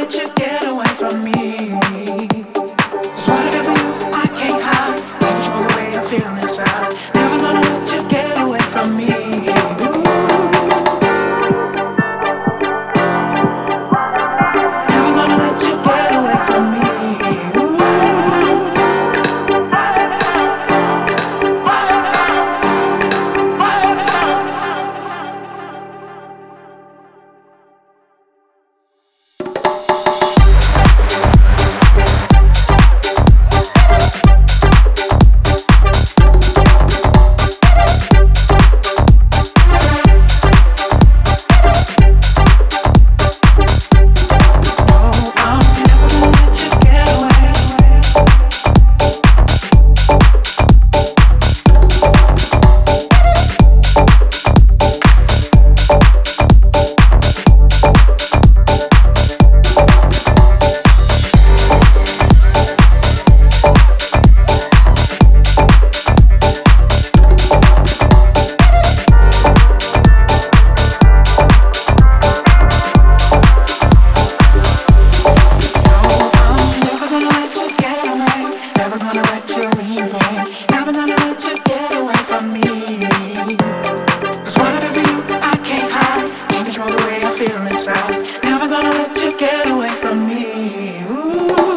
let you get away from me. 'Cause what I feel for you, I can't hide. Can't control the way I feel inside. Never gonna let you get away from me. Never gonna let you get away from me. Never gonna let you get away from me. Ooh.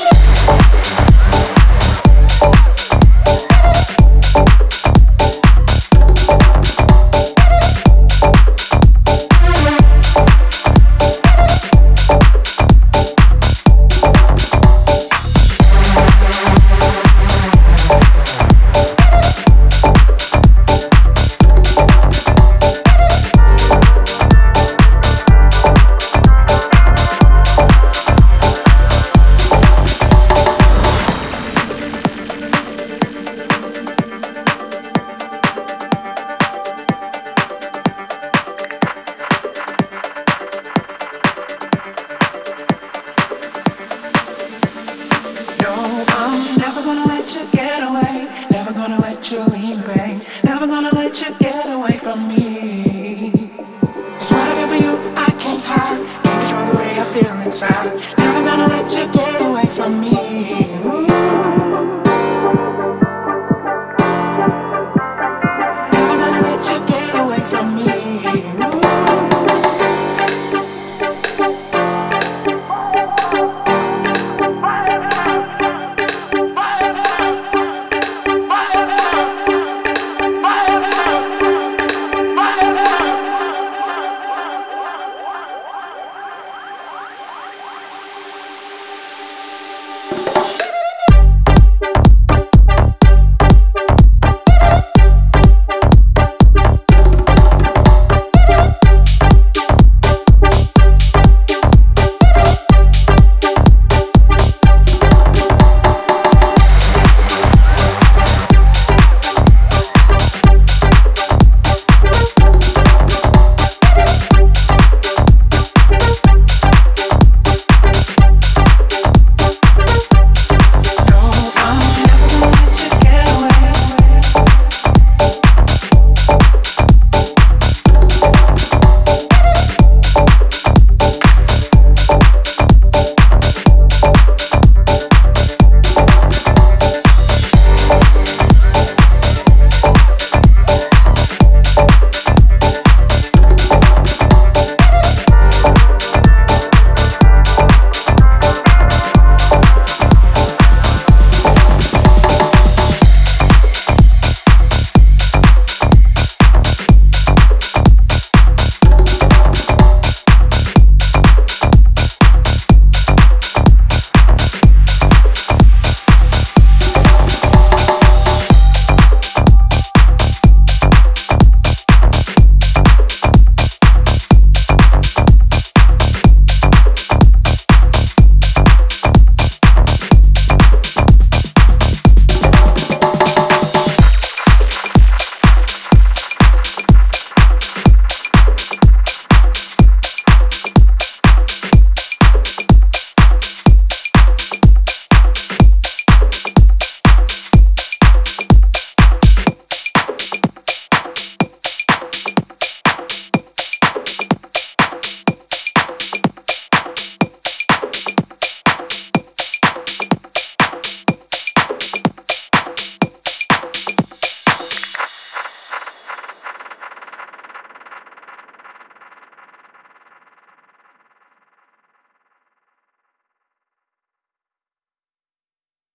Never gonna let you get away. Never gonna let you leave, babe. Never gonna let you get away from me. 'Cause what I feel for you, I can't hide. Can't control the way I feel inside. Never gonna let you get away from me.